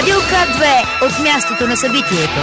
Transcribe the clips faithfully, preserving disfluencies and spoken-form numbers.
Радио К две от мястото на събитието.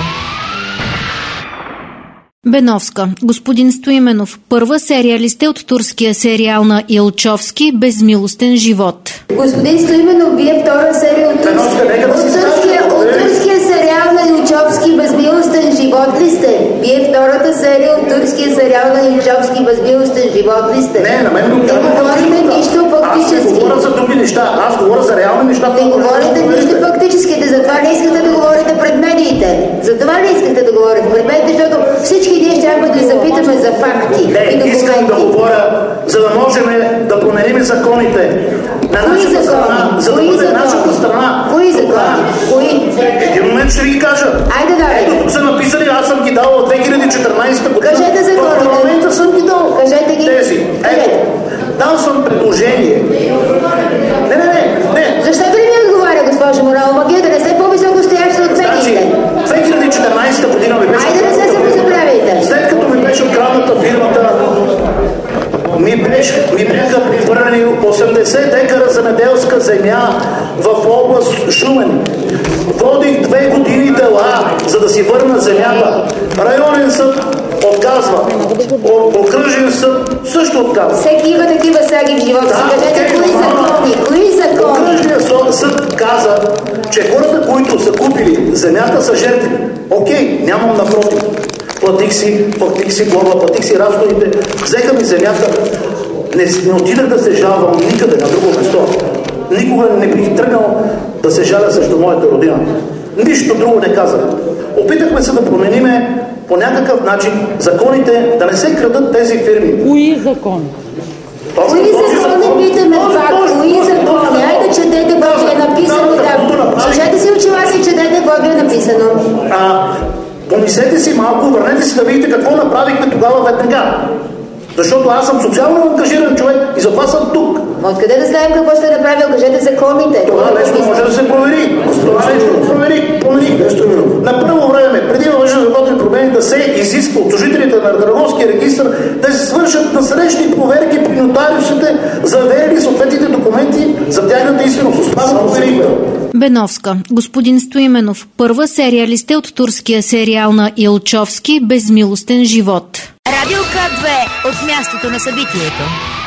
Беновска. Господин Стоименов, първа серия ли сте от турския сериал на Илчовски "Безмилостен живот"? Господин Стоименов, вие втора серия от, турски, от, турския, от турския сериал на Илчовски "Безмилостен живот" ли сте? Вие втората серия от турския сериал на Илчовски "Безмилостен живот" ли сте? Не, на мен не говорите нищо фактически. Аз не говоря за други неща, аз говоря за реални неща. Не говорите нищо фактически, затова не искате да говорите пред медиите. Затова не искате да говорите пред медиите, защото всички ние щяхме да запитаме за факти. Не, искам да говоря, за да можем да променим законите на нашата страна, за да бъде нашата страна. Кои закони? Кои? Един момент ще ви ги кажа. Айде да. Ето тук са написали, аз съм ги дал в две хиляди и четиринадесета година. Кажете законите. В парламента съм ги дал. Кажете ги. Тези. Ето, дал съм предложение. Не, не, не, не. Защо да не ми отговаря, госпожа Морал Магия, да не сте по-високо стоящи от медиите? две хиляди и четиринадесета година ми беше... Айде да се самозабравяйте. След като ми беше открадната фирмата, ми, беше, ми бяха прехвърлени осемдесет декара земеделска земя в област Шумен. Водих две години дела, за да си върна земята. Районен съд отказва. Окръжен съд също отказва. Всеки има такива саги в живота си. Да, Кажете, okay, кои закони? Кои закони? Окръжният съд каза, че хората, които са купили земята, са жертви. Окей, нямам напротив. Платих си, платих си глоба, платих си разходите, взеха ми земята. Не, не отидах да се жалвам никъде на друго место. Никога не бих тръгнал да се жаля срещу моята родина. Нищо друго не казах. Опитахме се да промениме по някакъв начин законите, да не се крадат тези фирми. Кои закони? Кои закони питаме това? Кои закони? Айде четете какво ви е написано там. Служете си очилата и четете какво ви е написано. А, помислете си малко, върнете си да видите какво направихме тогава веднага. Защото аз съм социално ангажиран човек и затова съм тук. Откъде да знаем какво сте направил? Кажете законите. Това нещо може да се провери. Това нещо да провери. Промени. На първо време, преди да въжат законни промени, да се изисква от служителите на Търговския регистр да се свършат насрещни проверки при нотариусите, заверили съответните документи за тяхната истинност. Оставам проверите. Беновска. Господин Стоименов, първа серия ли сте от турския сериал на Илчовски "Безмилостен живот"? Радио К две от мястото на събитието.